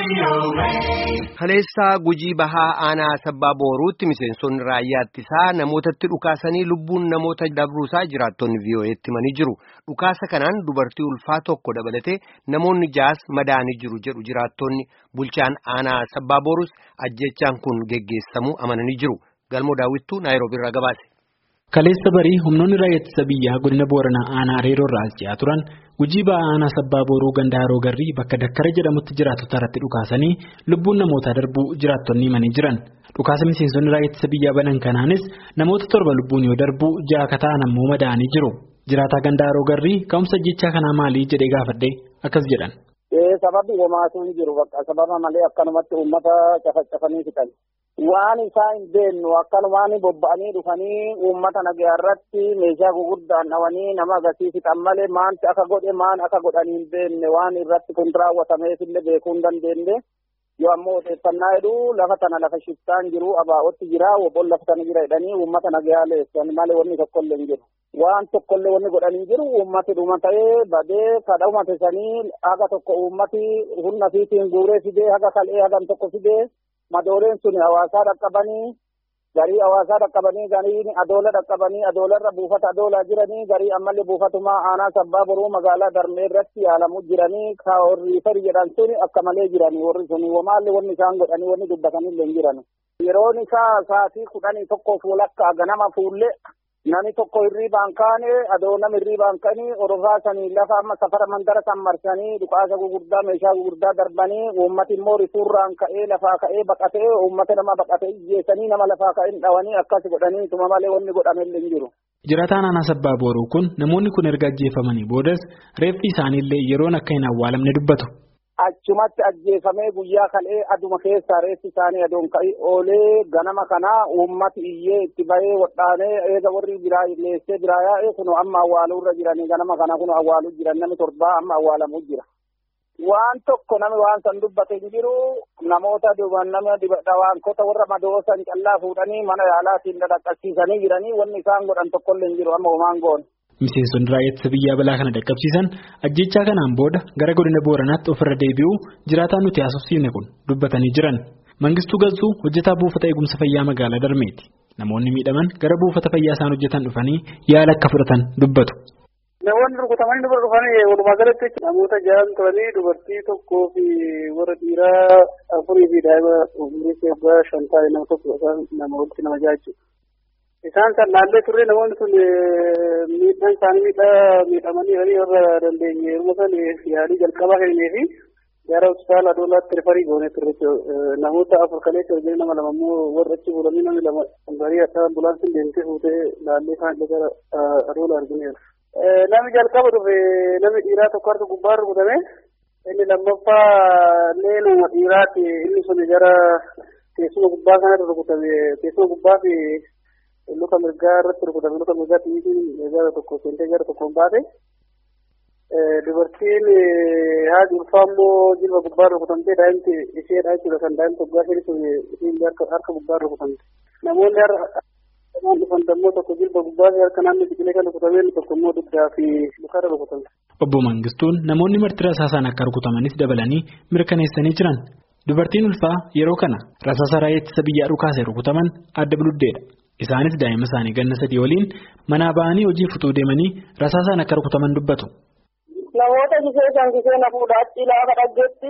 Kaleessaa Gujii Bahaa Aanaa Sabbaa Booruutti miseensonni raayyaa ittisaa namootatti dhukaasanii lubbuun namoota dabruusaa jiraattonni VOA'tti himanii jiru. Dhukaasa kanaan dubartii ulfaa tokko dabalatee namoonni 6 madaa'anii jiru jedhu jiraattonni. Bulchaan Aanaa Sabbaa Booruus ajjechaan kun geggeessamuu amananii jiru. Galmoo Daawwittuu Naayiroobii irraa gabaase. Kaleessa barii humnoonni raayyaa ittisa biyyaa godina Booranaa Aanaa Reeroo irraa as ce'aa turan Gujii Bahaa Aanaa Sabbaa Booruu ganda Haroo Garrii bakka Dakkara jedhamutti jiraattota irratti dhukaasanii lubbuun namootaa darbuu jiraattonni himanii jiran. Dhukaasa miseensonni raayyaa ittisa biyyaa banan kanaanis namoota 7 lubbuun yoo darbu 6 ta'an ammoo madaa'anii jiru. Jiraataa ganda Haroo Garrii ka'umsa ajjechaa kanaa maali jedhee gaafadhe akkas jedhan. Sababni homaatu hin jiru bakka sababa malee akkanumatti uummata cafacafanii fixan. Waan isaa hin beeknu akkanumaan bobba'anii dhufanii uummata nagaa irratti meeshaa gurguddaan dhawanii nama agarsiisan malee maanti akka godhe maan akka godhanii hin beekne waan irratti kun raawwatameef illee beekuu hin dandeenye. Yoo ammoo odeeffannaa jedhu lafa tana lafa shiftaan jiru abaa'otti jira wobboon lafa tana jira jedhanii uummata nagaa leessan malee wanni tokkollee hin jiru. Waan tokkollee wanni godhanii jiru uummati dhuma ta'ee badee kadha uummatesanii haga tokko uummati humna fiitiin guuree fidee haga kal'ee hagan tokko fidee madooleen sun hawaasaa dhaqqabanii garii hawaasaa dhaqqabanii garii adoola dhaqqabanii adoolarra buufata adoolaa jiranii garii ammallee buufatumaa Aanaa Sabbaa Boruu magaalaa Darmee irratti yaalamu jiranii warri fari jedhan sun akka malee jiranii warri sun wamaallee wanni isaan godhanii wanni dubbatanillee hin jiran. Yeroon isaa sa'aatii 11 fuulakka ganama fuullee nani tokko hirriibaan kaane adoo nama hirriibaan kanii orofaa sanii lafa amma safara mandara san marsanii dhukaasa gurguddaa meeshaa gurguddaa darbanii uummati immoo rifuurraan ka'ee lafaa ka'ee baqatee uummata nama baqatee ijjeessanii nama lafaa ka'een dhawanii akkas godhanii tuma malee wanni godhamellee hin jiru. Jiraataan Aanaa Sabbaa Booruu kun namoonni kun erga ajjeefamanii boodas reeffi isaaniillee yeroon akka hin awwaalamne dubbatu. Achumatti ajjeefamee guyyaa kal'ee aduma keessaa reeffi isaanii adoon ka'ii oolee ganama kanaa uummati iyyee itti bahee wadhaanee eega warri biraa leessee biraa yaa'ee kun amma awwaaluurra jiranii ganama kana kun awwaaluu jiran namni 7 amma awwaalamuu jira. Waan tokko namni waan san dubbate hin jiru namoota nama dhawaankota warra madoosan callaa fuudhanii mana yaalaatiin dhaqqabsiisanii jiranii wanni isaan godhan tokkollee hin jiru amma homaan goone. Miseensonni raayyaa ittisa biyyaa balaa kana dhaqqabsiisan ajjechaa kanaan booda gara godina Booranaatti ofirra deebi'uu jiraataan nuti haasofsiifne kun dubbatanii jiran. Mangistuu Galsuu hojjetaa buufata eegumsa fayyaa magaalaa Darmeeti. Namoonni miidhaman gara buufata fayyaa isaan hojjetan dhufanii yaala akka fudhatan dubbatu. Namoonni rukutamanii dubara dhufanii walumaa galatti namoota 6 turanii dubartii tokkoo fi warra dhiiraa 4 fi daa'ima umurii 5 ta'e nama tokko nama walitti nama 6 jechuudha. Isaan san laallee turre namoonni sun miidhaan isaanii miidhamanii warra dandeenye yeroo san yaalii jalqabaa kennee fi gara hospitaala Adoolaatti rifarii goonee turre namoota 4 kaleessa hojii nama 2 immoo warra achi fuudhanii namni 2 garii akka ambulaansiin deemtee fuutee laallee isaan gara Adoola argineera. Namni jalqaba dhufe namni dhiiraa tokko harka gubbaa rukutame inni lammaffaa illee nama dhiiraati inni sun gara teessuma gubbaa kanatti rukutame teessuma gubbaa fi luka mirgaa irratti rukutame luka mirgaa tiitiin gara tokko seentee gara tokkoon baate dubartiin haati ulfaa immoo jilba gubbaa rukutamtee daa'imti isheedha jechuudha kan daa'imti waggaa ishee sun isiin harka gubbaa rukutamte namoonni dhufan dammoo tokko jilba gubbaa fi harka naannoo biqilee kan rukutameen tokko immoo dugdaa fi lukarra rukutamte. Obbo Mangistuun namoonni marti rasaasaan akka rukutamanis dabalanii mirkaneessanii jiran. Dubartiin ulfaa yeroo kana rasaasa raayyaa ittisa biyyaa dhukaasee rukutaman adda buluddeedha. Isaanis daa'ima isaanii ganna 3 waliin manaa ba'anii hojii futuu deemanii rasaasaan akka rukutaman dubbatu. Namoota gisee na fuudha achi laafa dhaggeetti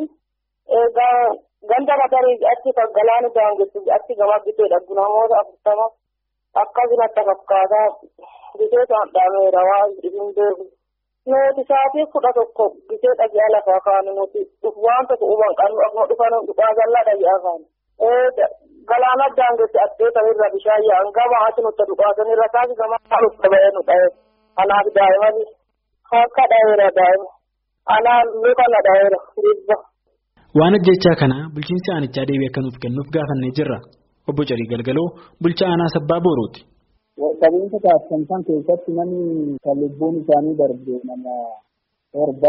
ganda matarii achi galaani daangessu achi gama gisee dhaggu namoota 40 akkasumatti fakkaataa gisee isaan dhaameera waan hin beeku. Nuti sa'aatii 11 gisee dhagaa lafaa kaanu nuti waan tokko uban qabnu akkuma dhufan dhugaa jallaa dhagaa kaanu. Galaana daangessi addee ta'irra bishaan yaa'an gama ati nuti dhugaatanii rasaasi gama nuti ba'ee nu dha'e. Anaaf daa'imani akka dha'eera daa'ima. Anaan luka na dha'eera dhibba. Waan ajjechaa kana bulchiinsi aanichaa deebii akka nuuf kennuuf gaafannee jirra. Obbo Carii Galgaloo bulchaa Aanaa Sabbaa Boorooti. Qabeenya taasisan keessatti namni kan lubbuun isaanii darbe nama 7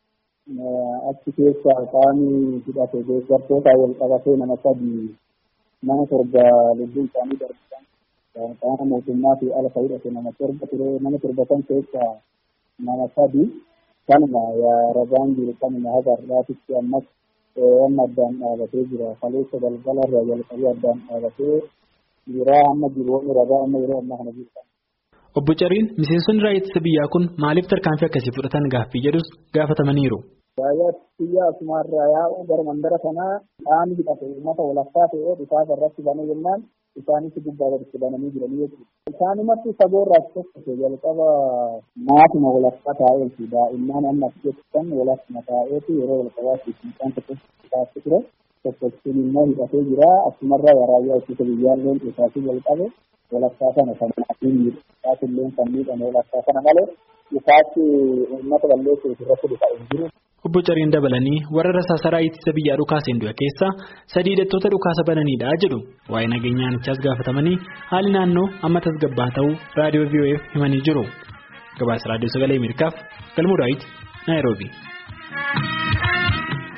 achi keessaa qaamni hidhate deeggartoota wal qabatee nama 3 nama 7 lubbuun isaanii darbisan qaama mootummaa fi ala hidhate nama 7 ture nama 7 kan keessaa nama 3 kanuma yaa rabaan jiru kanuma haga har'aatitti ammas amma addaan dhaabatee jira. Kaleessa galgala irraa jalqabee addaan dhaabatee jira amma jiruun ragaa amma yeroo ammaa kana jirta. Obbo Cariin miseensonni raayyaa ittisa biyyaa kun maaliif tarkaanfii akkasii fudhatan gaaffii jedhus gaafatamaniiru. Raayyaa biyyaa asumarraa yaa'uu gara mandara sanaa qaamni hidhate uummata walakkaa ta'ee dhukaasa irratti banee jennaan isaanis gubbaa gaditti bananii jiranii jechuudha. Isaanumatti saboorraas tokko jalqaba maatuma walakkaa taa'eeti daa'imman amma keessan walakkuma taa'eeti yeroo jalqabaatti isaan tokko taa'ee ture tokkochuun immoo hidhatee jira asumarraa raayyaa ittisa biyyaalleen isaanii jalqabe walakkaa sana kanaatiin isaatiillee kan miidhame walakkaa sana malee isaatti uummata balleessuuf irratti dhufa hin jiru. Obbo Cariin dabalanii warra rasaasa raayyaa ittisa biyyaa dhukaaseen du'e keessaa 3 hidhattoota dhukaasa bananiidha jedhu. Waa'ee nageenyaanichaas gaafatamanii haalli naannoo amma tasgabbaa ta'uu raadiyoo VOF himanii jiru. Gabaasa raadiyoo sagalee Ameerikaaf Galmuu Daawit Naayiroobii.